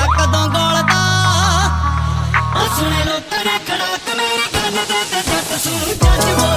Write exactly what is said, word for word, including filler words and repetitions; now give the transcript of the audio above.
ਕਦੋਂ ਗੋਲਦਾ ਸੁਣੇ ਲੋਕਾਂ ਨੇ ਖੜਾਕ ਮੇਰੀ ਗੱਲ ਦਾ ਤੇ ਜੱਟ ਸੁਣ ਜੱਜ ਬੋਲ